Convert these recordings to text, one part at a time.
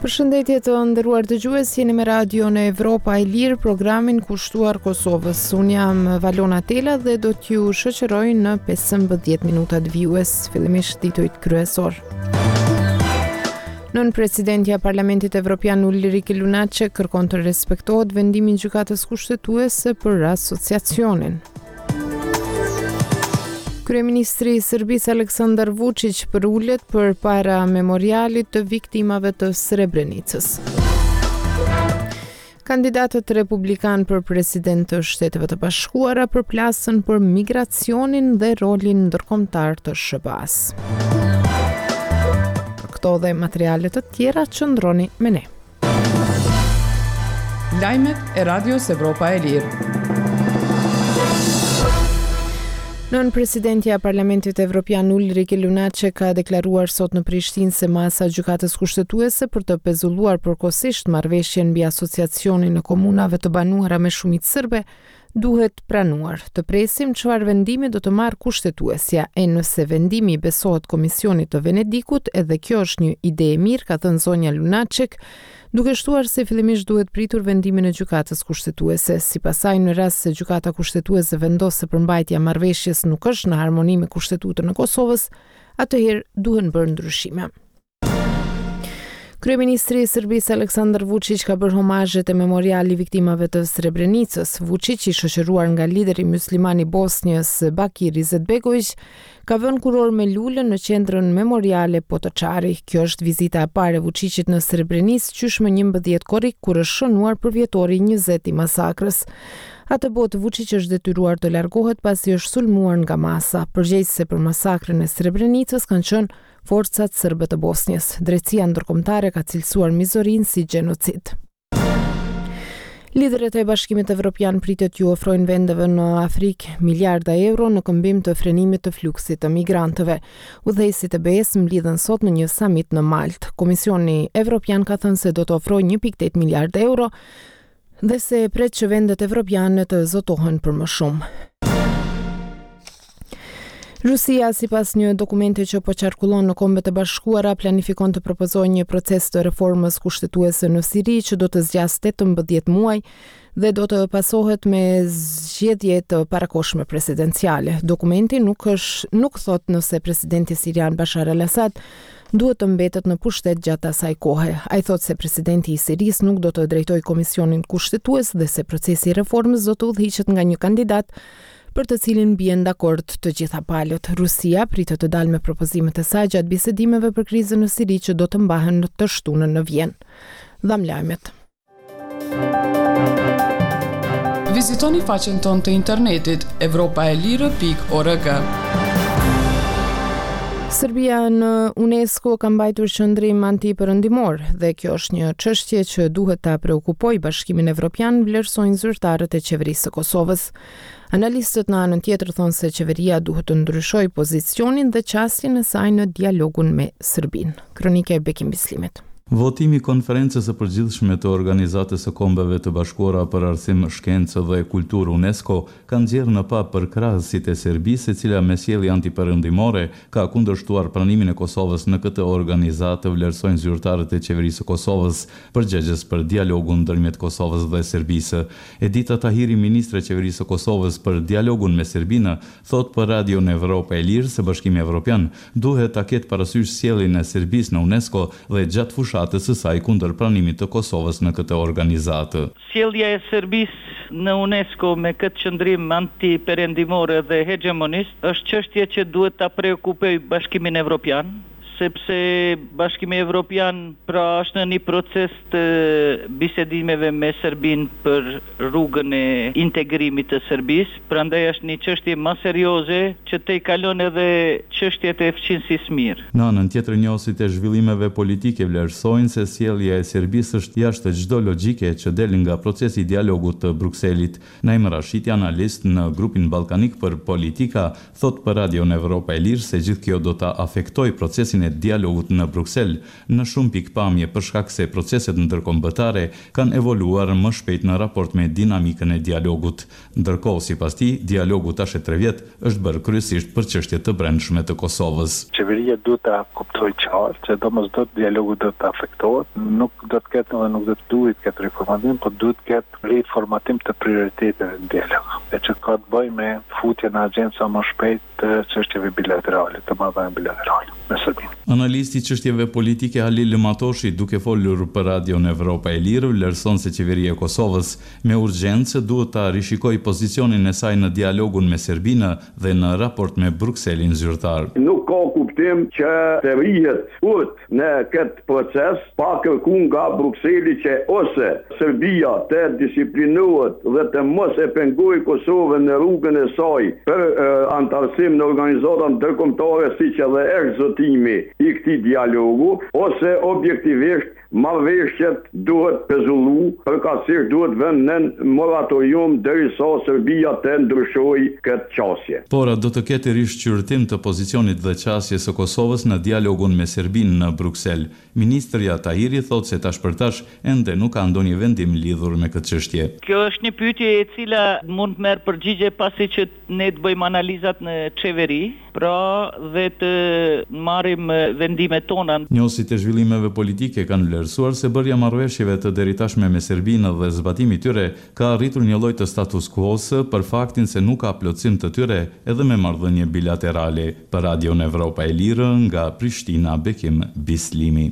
Përshëndetje të nderuar dëgjues, jeni me Radio në Evropa e Lirë, programin kushtuar Kosovës. Unë jam Valona Tela dhe do t'ju shoqëroj në 15 minutat vijues, fillimisht titujt kryesor. Nën presidentja Parlamentit Evropian Ulrike Lunacek kërkon të respektohet vendimi i gjykatës kushtetuese për asociacionin. Kryeministri i Serbisë Aleksandar Vučić përulet përpara memorialit të viktimave të Srebrenicës. Kandidatët republikan për president të Shteteve të Bashkuara përplasën për migracionin dhe rolin ndërkombëtar të SBA-s. Për këto dhe materiale të tjera qëndroni me ne. Lajmet e Radios Evropa e Lirë. Nën presidentja Parlamentit Evropian Ulrike Lunacek ka deklaruar sot në Prishtinë se masa gjykatës kushtetuese për të pezulluar përkohësisht marrëveshjen mbi asociacionin në komunave të banuara me shumicë serbe duhet pranuar. Të presim çfarë vendimi do të marrë kushtetuesja, e nëse vendimi i besohet Komisionit të Venedikut, edhe kjo është një ide e mirë, ka thënë zonja Lunacek, duke shtuar se fillimisht duhet pritur vendimin e gjykatës kushtetuese. Sipas saj, në rast se gjykata kushtetuese vendos se përmbajtja e marrëveshjes nuk është në harmoni me Kushtetutën e Kosovës, atëherë duhen bërë ndryshime. Kryeministri i Serbisë Aleksandar Vučić ka bërë homazhet e memorialit viktimave të Srebrenicës. Vučić, i shoqëruar nga lideri mysliman i Bosnjës Bakir Izetbegović, ka vënë kuror me lulën në qendrën memoriale Potočari. Kjo është vizita e parë e Vučićit në Srebrenicë qysh më 11 korrik, kur është shënuar përvjetori 20 i masakrës. Atë botë Vučić është detyruar të largohet pasi është sulmuar nga masa. Përgjegjëse për masakrën e Srebrenicës kanë qenë forcat serbe të Bosnjës. Drejtësia ndërkombëtare ka cilësuar mizorinë si gjenocid. Liderët e Bashkimit Evropian pritet ju ofrojnë vendeve në Afrikë miliarda euro në këmbim të frenimit të fluksit të migrantëve. Udhëheqësit e BE-s mblidhen sot në një summit në Maltë. Komisioni Evropian ka thënë se do të ofrojë 1.8 miliardë euro dhe se pret që vendet evropiane të zotohen për më shumë. Rusia, sipas një dokumenti që po qarkullon në Kombet e Bashkuara, planifikon të propozojë një proces të reformës kushtetuese në Siri që do të zgjasë 18 muaj dhe do të pasohet me zgjedhje të parakohshme presidenciale. Dokumenti nuk thot nëse presidenti sirian Bashar al-Assad duhet të mbetet në pushtet gjatë asaj kohe. Ai thot se presidenti i Sirisë nuk do të drejtojë komisionin kushtetues dhe se procesi i reformës do të udhëhiqet nga një kandidat për të cilin bien dakord të gjitha palët. Rusia pritet të dalë me propozimet e saj gjatë bisedimeve për krizën në Siri që do të mbahen të shtunën në Vjenë. Dham lajmet. Vizitoni faqen tonë të internetit evropaelire.org. Serbia në UNESCO ka mbajtur qendrim antipërëndimor dhe kjo është një çështje që duhet ta preokupojë Bashkimin Evropian, vlerësojnë zyrtarët e qeverisë së Kosovës. Analistët në anën tjetër thonë se qeveria duhet të ndryshojë pozicionin dhe qasjen e saj në dialogun me Serbinë. Kronika e Bekim Bislimit. Votimi i konferencës së përgjithshme të Organizatës së Kombeve të Bashkuara për Arsim, Shkencë dhe Kulturë UNESCO ka nxjerrë në pa përkrahësit e Serbisë, e cila me sjellje antiperëndimore ka kundërshtuar pranimin e Kosovës në këtë organizatë, vlerësojnë zyrtarët e qeverisë së Kosovës, përgjegjës për dialogun ndërmjet Kosovës dhe Serbisë. Edita Tahiri, ministre e qeverisë së Kosovës për dialogun me Serbinë, thot për Radio në Evropa e Lirë se Bashkimi Evropian duhet ta ketë parasysh sjelljen e Serbisë në UNESCO dhe gjatë fushatës së saj kundër pranimit të Kosovës në këtë organizatë. Sjellja e Serbisë në UNESCO me këtë qëndrim antiperëndimor dhe hegemonist është çështje që duhet ta preokupojë Bashkimin Evropian, sepse Bashkimi Evropian pra është në një proces të bisedimeve me Serbinë për rrugën e integrimit të Serbisë, prandaj është një çështje më serioze që te i kalon edhe çështjet e fqinësisë mirë. Në anën tjetër, njohësit e zhvillimeve politike vlerësojnë se sjellja e Serbisë është jashtë çdo logjike që del nga procesi i dialogut të Brukselit. Naim Rashiti, analist në grupin ballkanik për politika, thot për Radio në Evropa e Lirë se gjithë kjo do ta afektojë procesin e dialogut në Bruksel në shumë pikpamje për shkak se proceset ndërkombëtare kanë evoluar më shpejt në raport me dinamikën e dialogut. Ndërkohë, sipas tij, dialogu tash e 3 vjet është bërë kryesisht për çështje të brendshme të Kosovës. Qeveria duhet ta kuptojë qartë se domosdoshmë dialogu do të afektohet, nuk do të ketë dhe nuk do të duhet këtë riformatim, por duhet të ketë riformatim të prioriteteve në dialog. E që ka të bëjë me futje në agjendë sa më shpejt të çështjeve bilaterale, të marrëdhënieve bilaterale me Serbinë. Analisti i çështjeve politike Halil Matoshi, duke folur për Radion Evropa e Lirë, vlerëson se qeveria e Kosovës me urgjencë duhet ta rishikojë pozicionin e saj në dialogun me Serbinë dhe në raport me Brukselin zyrtar. Nuk ka kuptim që të rihet në këtë proces pa kërkuar nga Brukseli që ose Serbia të disiplinohet dhe të mos e pengojë Kosovën në rrugën e saj për antarësim në organizata ndërkombëtare siç edhe ekzotimi i këtij dialogu, ose objektivisht marrëveshjet duhet pezullu, përkatësisht duhet vënë në moratorium derisa Serbia të ndryshojë këtë qasje. Por do të ketë rishqyrtim të pozicionit dhe qasjes së Kosovës në dialogun me Serbinë në Bruksel. Ministrja Tahiri thotë se tash për tash ende nuk ka ndonjë vendim lidhur me këtë çështje. Kjo është një pyetje e cila mund të merr përgjigje pasi që ne të bëjmë analizat në qeveri, pra dhe të marrim vendimet tona. Njësit e zhvillimeve politike kanë vlerësuar se bërja marrëveshjeve të deritashme me Serbinë dhe zbatimi i tyre ka arritur një lloj të status quo-s për faktin se nuk ka plotësim të tyre edhe me marrëdhënie bilaterale. Për Radion Evropa e Lirë, nga Prishtina, Bekim Bislimi.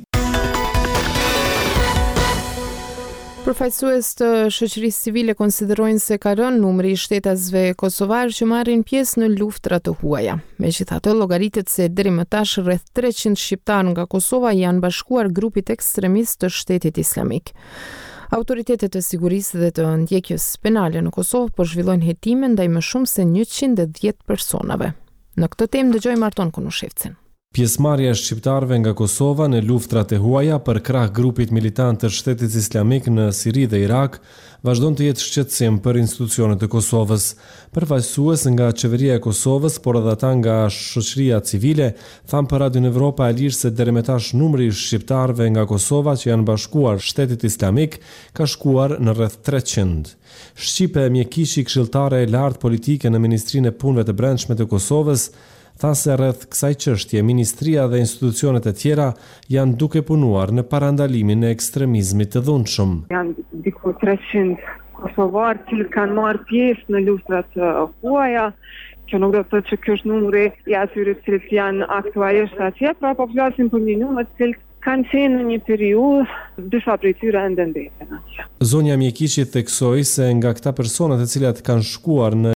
Përfaqësues të shoqërisë civile konsiderojnë se ka rënë numri i shtetasve kosovar që marrin pjesë në luftrat të huaja. Megjithatë, llogaritet se deri më tash rreth 300 shqiptar nga Kosova janë bashkuar grupit ekstremist të Shtetit Islamik. Autoritetet të sigurisë dhe të ndjekjes penale në Kosovë po zhvillojnë hetime ndaj më shumë se 110 personave. Në këtë temë dëgjojmë Arton Kunushevcin. Pjesëmarrja e shqiptarëve nga Kosova në luftrat e huaja për krah grupit militant të Shtetit Islamik në Siri dhe Irak vazhdon të jetë shqetësim për institucionet e Kosovës. Përfaqësues nga qeveria e Kosovës, por edhe ata nga shoqëria civile, thanë për Radion Evropa e Lirë se deri më tash numri i shqiptarëve nga Kosova që janë bashkuar Shtetit Islamik ka shkuar në rreth 300. Shqipe Mjekishi, këshilltare e lartë politike në Ministrinë e Punëve të Brendshme të Kosovës, tha se rreth kësaj çështje ministria dhe institucionet e tjera janë duke punuar në parandalimin e ekstremizmit të dhunshëm. Janë diku 300 kosovarë që kanë marrë pjesë në luftrat të huaja, që nuk do të thotë që ky është numri i atyre të cilët janë aktualisht atje, pra po flasim për një numër të cilët kanë qenë në një periudhë disa prej tyre ende ndeten atje. Zonja Mjekishi theksoi se nga këta personat të cilat kanë shkuar në